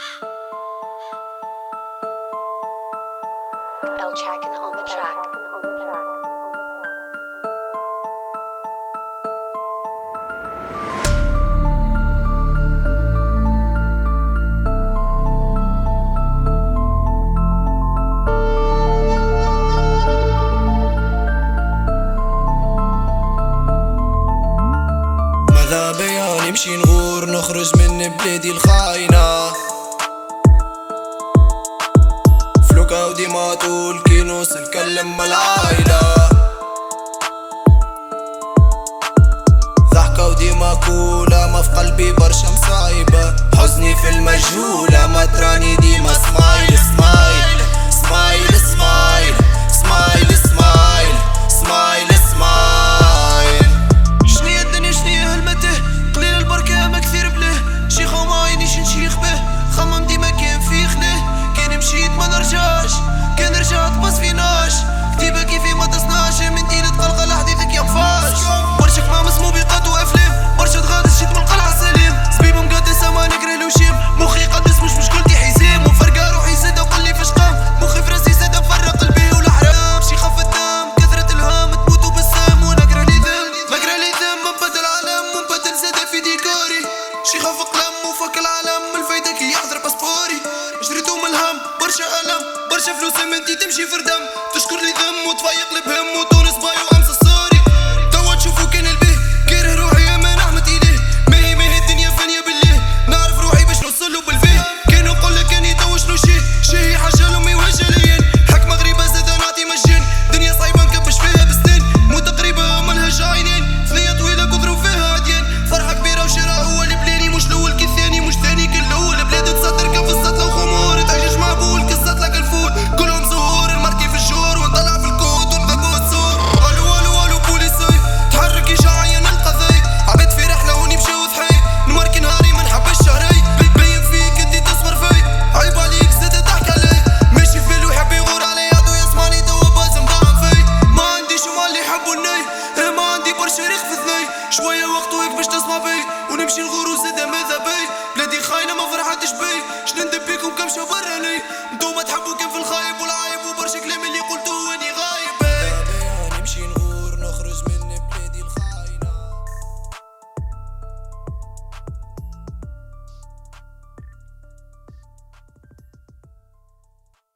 L-Track on the track. ماذا بيا نمشي نغور نخرج من بلادي الخاينة، فلوكا وديما طول كي نوصل كلم العايلة، ضحكة وديما كولة ما في قلبي برشا مصايبة، حزني في المجهولة ما تراني ديما سمايل سمايل سمايل سمايل سمايل سمايل سمايل سمايل. شنيا الدنيا شنيا هالمته قليل البركة ما كثير بله، شيخ وما عينيش نشيخ به، خمم ديما كان في خله، كان مشيت ما نرجعش، كان رجعت بس فيناش، كتيبة كيفي ما تصنعش، من دين تقلقل حديثك يا فاش، برشا كمام موبقات وافلام، برشا تغادر شيت من القلعة سليم، زبيب مقدسة ما نقرا له شيم، مخي قدس مش مشكلتي حزام، وفرقة روحي زادة وقل لي فاش قام، مخي في راسي زادة مفرق قلبي والحرام، شي خف الدم كثرة الهام تموتوا بالسام، ونقرا لي ذم مقرا لي ذم منبدل عالم منبدل زادة في ديكوري، شي خف قلم وفك العالم الفايدة كي يحضر باسبوري، شريتو من الهم برشا ألم برشا فلوس منتي تمشي في ردم، تشكر لي ذم وتفيق البهم وتونس باي وأمس الصوري، توا تشوفو كان البيه كاره روحي ما نعمة إليه، ماهي الدنيا فانية بالله، نعرف روحي باش نوصلو بالفيه، كان نقولك كاني تو شنو شي حاجة لأمي وحاجة ليا، حكمة غريبة زادا نعطي مجان، دنيا صعيبة نكبش فيها بسنين، موتة قريبة ملهاش عينين، ثنية طويلة كثروا فيها عديان، فرحة كبيرة وشراء هو اللي بلاني مش الأول كي الثاني مش ثاني كي الأول، بلاد تصدر كف السطلة وخمور، تعيش مع بول كسات لك الفول، كلهم زهور الماركي في الشهور، ونطلع في الكود ونذبوا الصور، الو بوليسي تحرك يشعين القضاي، عبيد في رحلة ونمشيو ضحي، نماركي نهاري ما نحبش شهري، بين فيك انتي تصبر في، عيب عليك زادة تحكي علي، ماشي في اللي يحب يغور علي عدو يسمعني توا بازم ضاعم في، ما عنديش وما اللي يحبوا الناي، ما عندي برشا ريق في ثناي، شوية وقت وهيك باش تسمع بي، ونمشي نغور وزادة ماذا بي، بلادي خاينة ما فرحتش بي، شنندب بيكم كمشة برا لي، نتوما تحبوا كيف الخايب